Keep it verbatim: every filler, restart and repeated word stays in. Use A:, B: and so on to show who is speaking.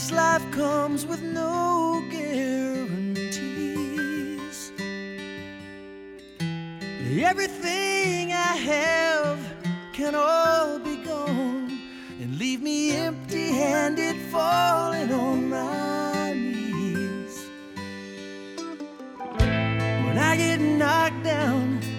A: this life comes with no guarantees. Everything I have can all be gone and leave me empty-handed, falling on my knees. When I get knocked down,